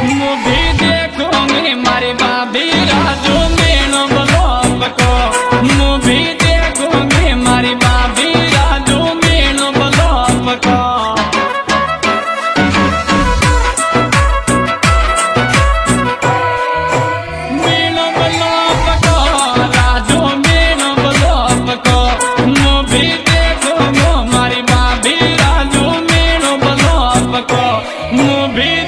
Movie देखूंगी मारी भाभी राजू मीनू ब्लॉग को। मूवी देखूंगी मारी भाभी राजू मीनू ब्लॉग को। मीनू ब्लॉग को राजू मीनू ब्लॉग को। मूवी देखूंगी मारी भाभी राजू मीनू ब्लॉग को। मूवी